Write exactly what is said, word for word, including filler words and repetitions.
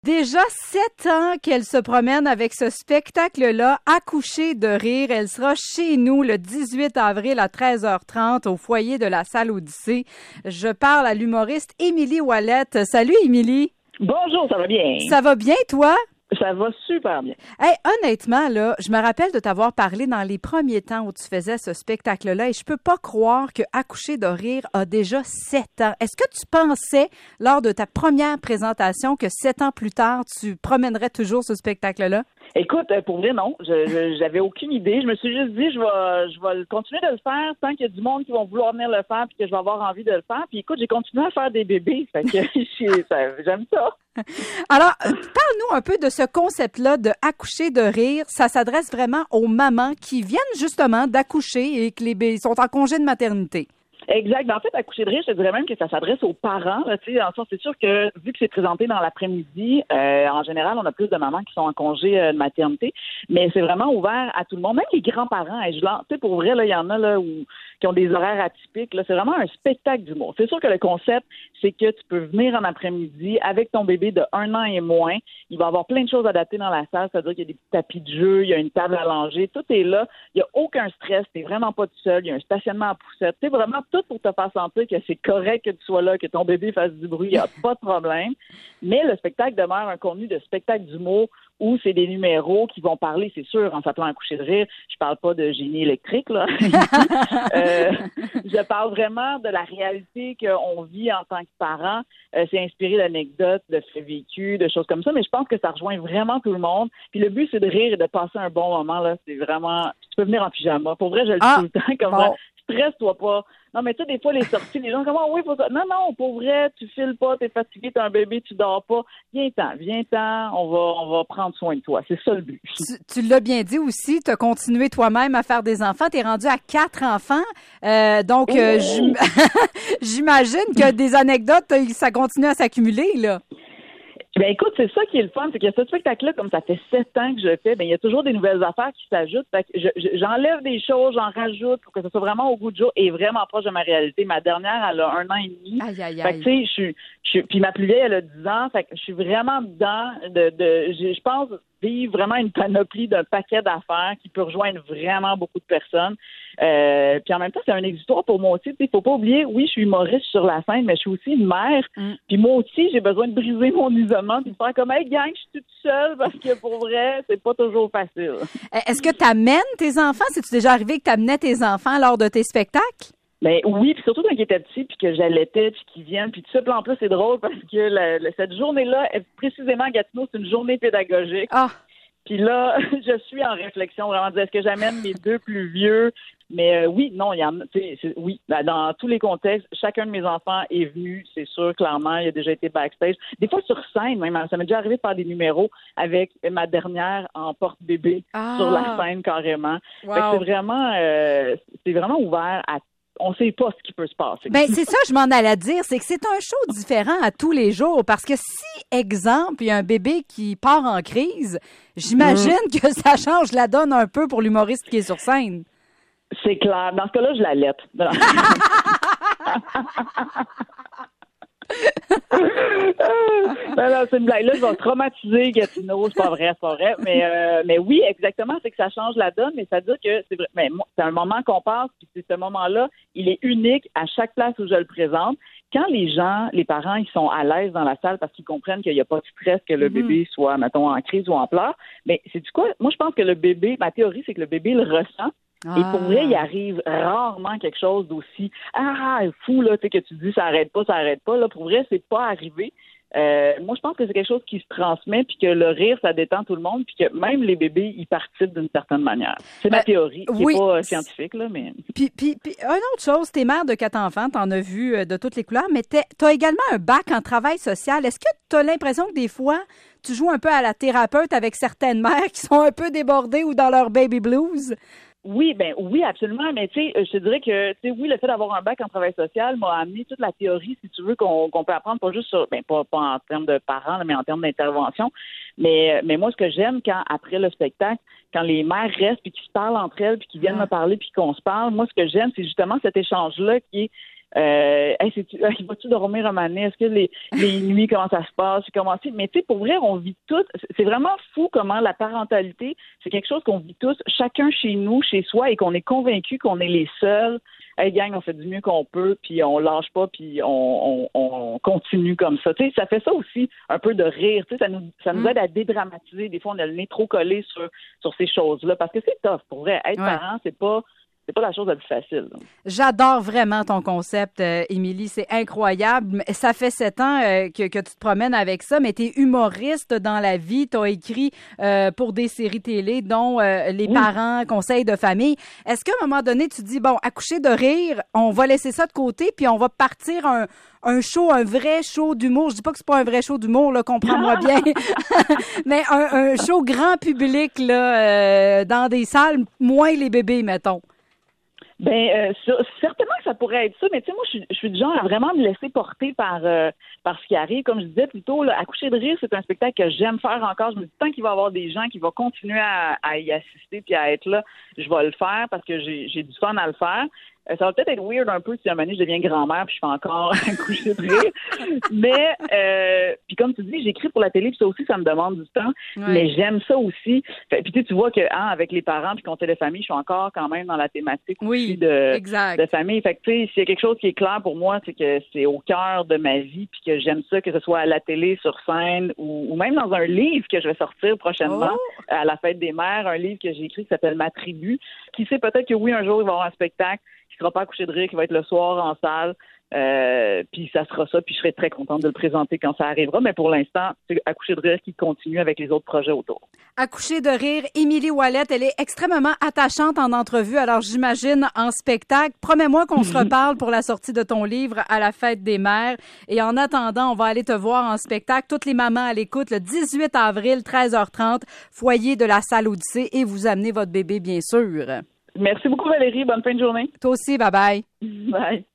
Déjà sept ans qu'elle se promène avec ce spectacle-là, Accoucher de rire. Elle sera chez nous le dix-huit avril à treize heures trente au foyer de la salle Odyssée. Je parle à l'humoriste Émilie Ouellette. Salut Émilie. Bonjour, ça va bien? Ça va bien, toi? Ça va super bien. Hey, honnêtement, là, je me rappelle de t'avoir parlé dans les premiers temps où tu faisais ce spectacle-là et je peux pas croire que Accoucher de rire a déjà sept ans. Est-ce que tu pensais, lors de ta première présentation, que sept ans plus tard, tu promènerais toujours ce spectacle-là? Écoute, pour vrai, non. Je, je, j'avais aucune idée. Je me suis juste dit, je vais, je vais continuer de le faire tant qu'il y a du monde qui va vouloir venir le faire puis que je vais avoir envie de le faire. Puis écoute, j'ai continué à faire des bébés. Fait que j'aime ça. Alors, parle-nous un peu de ce concept-là de Accoucher de rire. Ça s'adresse vraiment aux mamans qui viennent justement d'accoucher et que les bébés sont en congé de maternité. Exact. En fait, Accoucher de rire, je te dirais même que ça s'adresse aux parents. Là, tu sais, en sens, c'est sûr que vu que c'est présenté dans l'après-midi, euh, en général, on a plus de mamans qui sont en congé euh, de maternité, mais c'est vraiment ouvert à tout le monde, même les grands-parents. Et je, tu sais, pour vrai, là, il y en a là où qui ont des horaires atypiques. Là, c'est vraiment un spectacle d'humour. C'est sûr que le concept, c'est que tu peux venir en après-midi avec ton bébé de un an et moins. Il va y avoir plein de choses adaptées dans la salle, c'est-à-dire qu'il y a des petits tapis de jeu, il y a une table à langer, tout est là. Il n'y a aucun stress, t'es vraiment pas tout seul. Il y a un stationnement à poussette. Tu sais, vraiment tout pour te faire sentir que c'est correct que tu sois là, que ton bébé fasse du bruit, il n'y a pas de problème. Mais le spectacle demeure un contenu de spectacle d'humour où c'est des numéros qui vont parler, c'est sûr, en s'appelant Accoucher de rire. Je parle pas de génie électrique, là. euh, je parle vraiment de la réalité qu'on vit en tant que parents. Euh, c'est inspiré d'anecdotes, de faits vécus, de choses comme ça, mais je pense que ça rejoint vraiment tout le monde. Puis le but, c'est de rire et de passer un bon moment, là. C'est vraiment... Tu peux venir en pyjama. Pour vrai, je le dis ah, tout le temps, comme bon. Stresse-toi pas. Non, mais tu sais, des fois, les sorties, les gens, comment, oui, faut ça. Non, non, pour vrai, tu files pas, t'es fatigué, t'as un bébé, tu dors pas. Viens-t'en, viens-t'en, on va, on va prendre soin de toi. C'est ça le but. Tu, tu l'as bien dit aussi, t'as continué toi-même à faire des enfants. T'es rendu à quatre enfants. Euh, donc, oh. euh, j'im... j'imagine que des anecdotes, ça continue à s'accumuler, là. Ben écoute, c'est ça qui est le fun, c'est que ce spectacle-là, comme ça fait sept ans que je le fais, ben il y a toujours des nouvelles affaires qui s'ajoutent. Fait que je, je, j'enlève des choses, j'en rajoute pour que ça soit vraiment au goût du jour et vraiment proche de ma réalité. Ma dernière, elle a un an et demi. Aïe, aïe, aïe. Fait que tu sais, je suis, je suis, puis ma plus vieille, elle a dix ans. Fait que je suis vraiment dedans de, de, je, je pense vivre vraiment une panoplie d'un paquet d'affaires qui peut rejoindre vraiment beaucoup de personnes. Euh, puis en même temps, c'est un exutoire pour moi aussi. Il faut pas oublier, oui, je suis humoriste sur la scène, mais je suis aussi une mère. Mm. Puis moi aussi, j'ai besoin de briser mon isolement puis de faire comme, hey gang, je suis toute seule parce que pour vrai, c'est pas toujours facile. Est-ce que tu amènes tes enfants? C'est-tu déjà arrivé que tu amenais tes enfants lors de tes spectacles? Ben oui, puis surtout quand ils étaient petits, puis que j'allaitais, puis qu'ils viennent, puis tout ça. Puis en plus, c'est drôle parce que la, la, cette journée-là, précisément à Gatineau, c'est une journée pédagogique. Ah. Puis là, je suis en réflexion, vraiment, de dire, est-ce que j'amène mes deux plus vieux? Mais euh, oui, non, il y en a, tu sais, oui, dans tous les contextes, chacun de mes enfants est venu, c'est sûr, clairement, il a déjà été backstage. Des fois sur scène, même, ça m'est déjà arrivé de faire des numéros avec ma dernière en porte-bébé ah. sur la scène, carrément. Wow. Fait que c'est vraiment, euh, c'est vraiment ouvert à on sait pas ce qui peut se passer. Ben c'est ça, je m'en allais dire, c'est que c'est un show différent à tous les jours parce que si, exemple, il y a un bébé qui part en crise, j'imagine mmh. que ça change la donne un peu pour l'humoriste qui est sur scène. C'est clair. Dans ce cas-là, je l'allaite. non, non, c'est une blague. Là, je vais traumatiser Gatineau, c'est pas vrai, c'est pas vrai. Mais, euh, mais oui, exactement, c'est que ça change la donne, mais ça veut dire que c'est vrai. Mais moi, c'est un moment qu'on passe, puis c'est ce moment-là, il est unique à chaque place où je le présente. Quand les gens, les parents, ils sont à l'aise dans la salle parce qu'ils comprennent qu'il n'y a pas de stress que le mm-hmm. bébé soit, mettons, en crise ou en pleurs, mais c'est du quoi? Moi, je pense que le bébé, ma théorie, c'est que le bébé le ressent. Ah. Et pour vrai, il arrive rarement quelque chose d'aussi ah fou là, tu sais que tu dis ça arrête pas, ça arrête pas là. Pour vrai, c'est pas arrivé. Euh, moi, je pense que c'est quelque chose qui se transmet, puis que le rire, ça détend tout le monde, puis que même les bébés, ils participent d'une certaine manière. C'est ma euh, théorie, qui oui. n'est pas euh, scientifique là, mais. Puis, puis, puis, une autre chose, t'es mère de quatre enfants, t'en as vu euh, de toutes les couleurs, mais t'as également un bac en travail social. Est-ce que t'as l'impression que des fois, tu joues un peu à la thérapeute avec certaines mères qui sont un peu débordées ou dans leur baby blues? Oui, ben oui, absolument. Mais tu sais, je te dirais que tu sais, oui, le fait d'avoir un bac en travail social m'a amené toute la théorie, si tu veux, qu'on, qu'on peut apprendre, pas juste sur, ben pas, pas en termes de parents, là, mais en termes d'intervention. Mais mais moi, ce que j'aime quand après le spectacle, quand les mères restent puis qu'ils se parlent entre elles puis qu'ils viennent ah. me parler puis qu'on se parle, moi, ce que j'aime, c'est justement cet échange-là qui est Euh, hey, c'est-tu, hey, vas-tu dormir un moment donné? Est-ce que les, les nuits, comment ça se passe? Comment c'est? Mais tu sais, pour vrai, on vit tout. C'est vraiment fou comment la parentalité, c'est quelque chose qu'on vit tous, chacun chez nous, chez soi, et qu'on est convaincu qu'on est les seuls. Hey gang, on fait du mieux qu'on peut, puis on lâche pas, puis on, on, on continue comme ça. Tu sais, ça fait ça aussi, un peu de rire. Tu sais, ça nous, ça nous aide à dédramatiser. Des fois, on a le nez trop collé sur, sur ces choses-là, parce que c'est tough, pour vrai. Être ouais. parent, c'est pas... C'est pas la chose la plus facile. J'adore vraiment ton concept, euh, Émilie. C'est incroyable. Ça fait sept ans euh, que, que tu te promènes avec ça, mais tu es humoriste dans la vie. Tu as écrit euh, pour des séries télé, dont euh, Les oui. parents, conseils de famille. Est-ce qu'à un moment donné, tu dis, bon, accoucher de rire, on va laisser ça de côté, puis on va partir un, un show, un vrai show d'humour. Je dis pas que c'est pas un vrai show d'humour, là, comprends-moi bien. Mais un, un show grand public, là, euh, dans des salles, moins les bébés, mettons. Ben euh, certainement que ça pourrait être ça, mais tu sais, moi, je, je suis du genre à vraiment me laisser porter par euh, par ce qui arrive. Comme je disais plus tôt, là, Accoucher de rire, c'est un spectacle que j'aime faire encore. Je me dis, tant qu'il va y avoir des gens qui vont continuer à, à y assister puis à être là, je vais le faire parce que j'ai, j'ai du fun à le faire. Euh, ça va peut-être être weird un peu si à un moment donné, je deviens grand-mère puis je fais encore Accoucher de rire. Mais, euh, puis comme tu dis, j'écris pour la télé puis ça aussi, ça me demande du temps. Ouais. Mais j'aime ça aussi. Fait, puis tu, tu vois que hein, avec les parents puis conseil de famille, je suis encore quand même dans la thématique oui, aussi de, exact. de famille. Fait que tu sais, s'il y a quelque chose qui est clair pour moi, c'est que c'est au cœur de ma vie puis que j'aime ça, que ce soit à la télé, sur scène ou, ou même dans un livre que je vais sortir prochainement oh. à la fête des mères, un livre que j'ai écrit qui s'appelle Ma tribu. Qui sait, peut-être que oui, un jour, il va y avoir un spectacle qui sera pas Accoucher de rire, qui va être le soir en salle. Euh, puis ça sera ça, puis je serai très contente de le présenter quand ça arrivera. Mais pour l'instant, c'est Accoucher de rire qui continue avec les autres projets autour. Accoucher de rire, Émilie Ouellet, elle est extrêmement attachante en entrevue, alors j'imagine en spectacle. Promets-moi qu'on se reparle pour la sortie de ton livre à la fête des mères. Et en attendant, on va aller te voir en spectacle. Toutes les mamans à l'écoute, le dix-huit avril, treize heures trente, foyer de la salle Odyssée, et vous amenez votre bébé, bien sûr. Merci beaucoup, Valérie. Bonne fin de journée. Toi aussi, bye-bye. Bye.